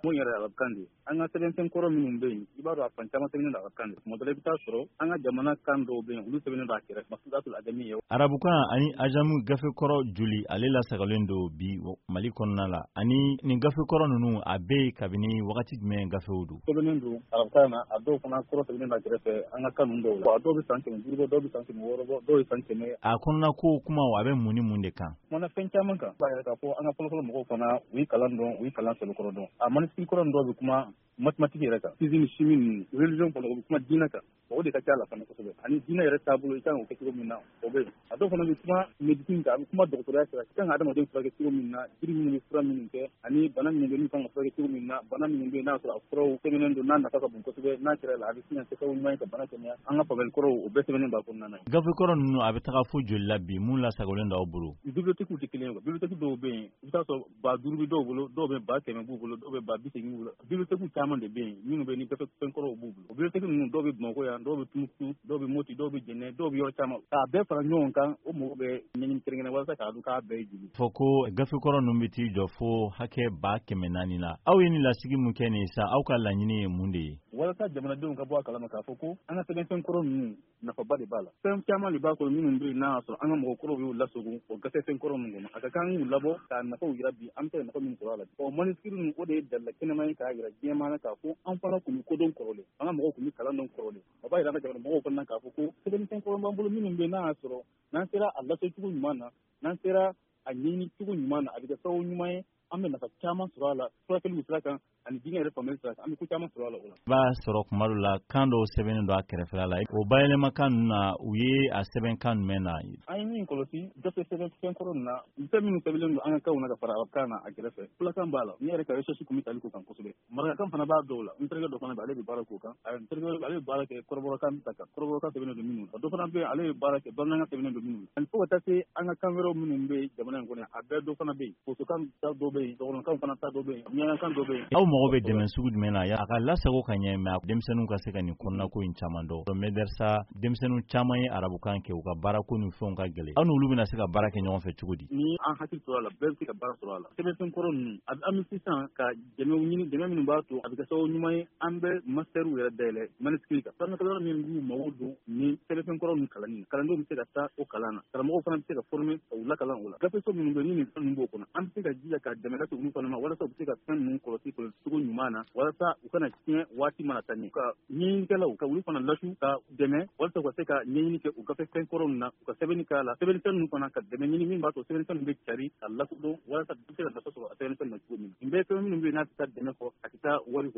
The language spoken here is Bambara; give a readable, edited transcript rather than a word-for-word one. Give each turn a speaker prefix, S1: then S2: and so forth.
S1: mun yɛrɛ arabukan de an ka sɛbɛnfɛn kɔrɔ minnu bɛ yen i b'a dɔn a fan caman sɛbɛnnen don arabukan de tuma dɔ la i bɛ taa sɔrɔ an ka jamana kan dɔw bɛ yen olu sɛbɛnnen don a kɛrɛfɛ Masulatul Adami ye.
S2: Arabukan ani ajamu gafe kɔrɔ joli ale lasagalen don bi Mali kɔnɔna la ani nin gafe kɔrɔ ninnu a bɛɛ kabini wagati jumɛn gafew don.
S1: Sɛbɛnnen don arabukan na a dɔw fana kɔrɔ sɛbɛnnen don a kɛrɛfɛ an ka kan ninnu dɔw la a dɔw bɛ san 500 bɔ dɔw bɛ san 600 bɔ dɔw ye san 100.
S2: A kɔnɔna ko kuma a bɛ mun ni mun de kan.
S1: Mana fɛn caman kan b'a yɛrɛ k'a fɔ an ka fɔlɔfɔlɔ mɔgɔw fana u ye kalan dɔn u ye kalan sɛbɛkɔrɔ dɔn a manisiri kɔrɔ dɔw bɛ kuma mathématique yɛrɛ kan physique ni chimie ni religion fana u bɛ kuma diinɛ kan o de ka ca la fana kosɛbɛ ani diinɛ yɛrɛ taabolo i kan k'o kɛ cogo min na o bɛ yen a dɔw fana bɛ kuma médecine kan a bɛ kuma dɔgɔtɔrɔya sira i kan ka adamaden furakɛ cogo min na jiri minnu bɛ fura minnu kɛ ani bana minnu bɛ min kan ka furakɛ cogo min na bana minnu bɛ yen n'a sɔrɔ a furaw sɛbɛnnen don n'a nafa ka bon kosɛbɛ n'a kɛra la a bɛ sin ka kɛ sababu ɲuman ye ka bana kɛnɛya an ka faamuyali kɔrɔw o bɛɛ sɛbɛnnen b'a kɔnɔna na.
S2: Gafe kɔrɔ ninnu a bɛ taga fo joli la bi mun lasagolen d'aw bolo.
S1: Bibliothèque tɛ kelen ye bibliothèque dɔw bɛ yen i bɛ taa sɔrɔ 5,000 bɛ dɔw bolo dɔw bɛ 100,000 b'u bolo dɔw bɛ 80,000 b'u bolo bibliothèque caman de bɛ yen minnu bɛ ni gafe fɛn kɔrɔw b'u bolo o bibliothèque ninnu dɔw bɛ Bamakɔ yan dɔw bɛ Tumutu dɔw bɛ Moti dɔw bɛ Jɛnɛ dɔw bɛ yɔrɔ caman k'a bɛɛ fara ɲɔgɔn kan o mɔgɔ bɛ ɲɛɲini kɛrɛnkɛrɛn walasa k'a dɔn k'a bɛɛ ye joli.
S2: Fɔ ko gafe kɔrɔ ninnu bɛ t'i jɔ fo hakɛ 400,000 la aw ye nin lasigi mun kɛ nin sa aw ka laɲini ye mun de ye.
S1: Walasa jamanadenw ka bɔ a kalama k'a fɔ ko an ka sɛbɛnfɛn kɔrɔ ninnu nafaba de b'a la fɛn caman de b'a kɔnɔ minnu bɛ yen n'a y'a sɔrɔ an ka mɔgɔkɔrɔw y'u lasogo o gafefɛn kɔrɔ ninnu kɔnɔ a ka kan k'u labɔ k'a nafaw yira bi an bɛ se ka nafa min sɔrɔ a la ɔ manisiri ninnu o de ye dalila kɛnɛma ye k'a yira diɲɛmaa na k'a fɔ an fana kun bɛ kodɔn kɔrɔlen an ka mɔgɔw kun bɛ kalan dɔn kɔrɔlen o b'a yira an ka jamana mɔgɔw fana k'a fɔ ko sɛbɛnfɛn kɔrɔ b'an bolo minnu bɛ yen n'a y'a sɔrɔ n'an sera a laso cogo ɲuman na n'an sera a ɲɛɲini cogo ɲuman na a bɛ kɛ sababu ɲuman ye an bɛ nafa caman sɔrɔ a la furakɛliw sira kan ani diinɛ yɛrɛ faamuyali sira kan an bɛ ko caman sɔrɔ a la o la.
S2: I b'a sɔrɔ kuma dɔw la kan dɔw sɛbɛnnen don a kɛrɛfɛla la o bayɛlɛma kan ninnu na u ye a sɛbɛn kan jumɛn na.
S1: An ye min kɔlɔsi gafe sɛbɛnfɛn kɔrɔ ninnu na fɛn minnu sɛbɛnlen don an ka kanw na ka fara arabukan na a kɛrɛfɛ fulakan b'a la ne yɛrɛ ka recherche kun bɛ tali k'o kan kosɛbɛ marakakan fana b'a dɔw la n terikɛ dɔ fana bɛ ale bɛ baara k'o kan n terikɛ ale bɛ baara kɛ kɔrɔbɔrɔkan ta kan kɔrɔbɔrɔkan sɛbɛnnen don minnu na dɔ fana bɛ yen ale bɛ baara kɛ bamanankan sɛbɛnnen don minnu na ani fo ka taa se an ka kan wɛrɛw minnu bɛ jamana in kɔnɔ a bɛɛ dɔ fana bɛ yen bosokan dɔw bɛ yen dɔgɔnɔkan fana ta dɔw bɛ yen miyankan dɔw bɛ yen. Aw
S2: mago bɛ dɛmɛ sugu jumɛn na a ka lasago ka ɲɛ mɛ denmisɛnninw ka se ka nin kɔnɔna ko in caman dɔn MEDERSA denmisɛnninw caman ye arabukan kɛ u ka baara ko ni fɛnw ka gɛlɛn aw n'olu bɛna se ka baara kɛ ɲɔgɔn fɛ cogo di.
S1: Ni an hakili sɔrɔ a la bɛɛ bɛ se ka baara sɔrɔ a la sɛbɛnfɛn kɔrɔ ninnu an bɛ sisan ka dɛmɛw ɲini dɛmɛ minnu b'a to a bɛ kɛ sababu ɲuman ye an bɛ masitɛriw yɛrɛ dayɛlɛ manisiri kan kalankɛyɔrɔ min b'u mago don ni sɛbɛnfɛn kɔrɔ ninnu kalanni na kalandenw bɛ se ka taa o kalan na karamɔgɔw fana bɛ se ka former ka u lakalan o la gafeso minnu bɛ ni nin fɛn ninnu b'o kɔnɔ an bɛ se ka jija ka dɛmɛ lase olu fana ma walasa u bɛ se ka fɛn ninnu kɔlɔsi cogo ɲuman na walasa u kana tiɲɛ waati mana taa ɲɛ ka ɲɛɲinikɛlaw ka olu fana lasu ka dɛmɛ walasa u ka se ka ɲɛɲini kɛ u gafefɛn kɔrɔ ninnu na u ka sɛbɛnni k'a la sɛbɛnnifɛn ninnu fana ka dɛmɛ ɲini min b'a to sɛbɛnnifɛn ninnu bɛ cari ka lakodɔn walasa u bɛ se ka nafa sɔrɔ a sɛbɛnnifɛn na cogo min na nin bɛɛ fɛn minnu bɛ yen n'a tɛ taa dɛmɛ kɔ a tɛ taa wari kɔ